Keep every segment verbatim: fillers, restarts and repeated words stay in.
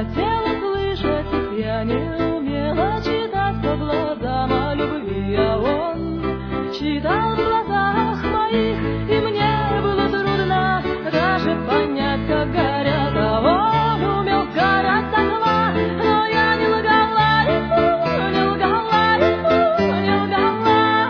хотела слышать их, я не умела читать по глазам о любви, а он читал в глазах моих, и мне было трудно даже понять, как горят, а он умел сгорать дотла, но я не лгала ему, не лгала ему, не лгала.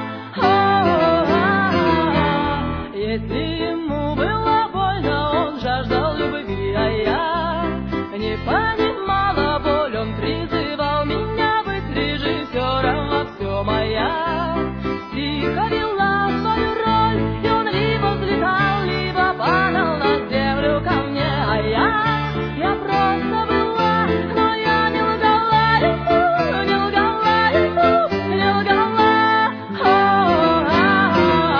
О-о-о-о. Если ему было больно, он жаждал любви, а я не понимала боль, он призывал меня быть режиссером во всем, а я тихо вела свою роль, и он либо взлетал, либо падал на землю ко мне, а я, я просто была, но я не лгала ему, не лгала ему, не лгала. О-о-о-о.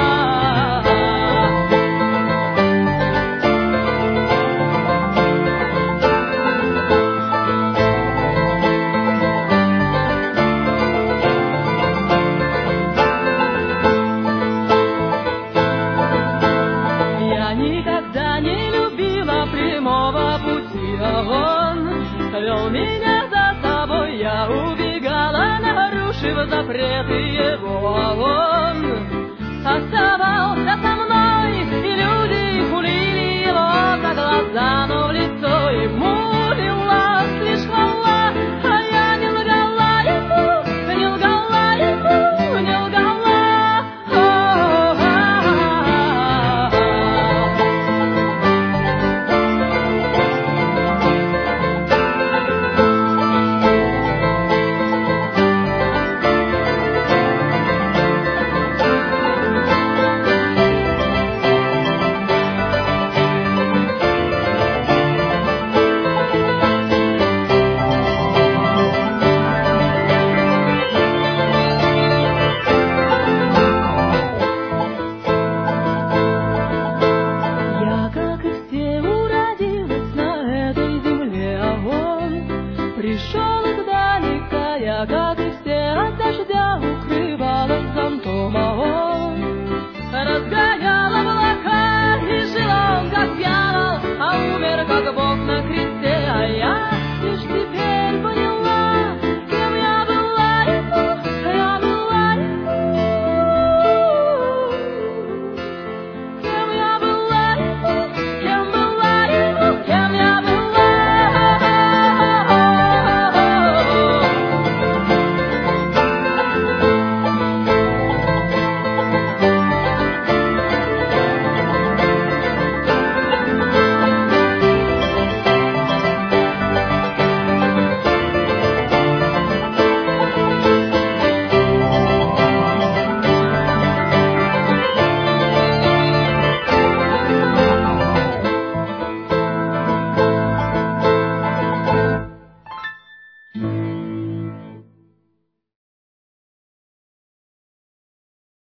Я никогда не любила прямого пути, а он вел меня за собой, я убегала, нарушив запреты его, а он оставался со мной, и люди хулили его за глаза, но в лицо ему лилась лишь хвала, а я не лгала ему, не лгала ему, не лгала. Я, как и все, уродилась на этой земле, а он пришел издалека. Я, как и все, от дождя укрывалась зонтом, а он разгорелся.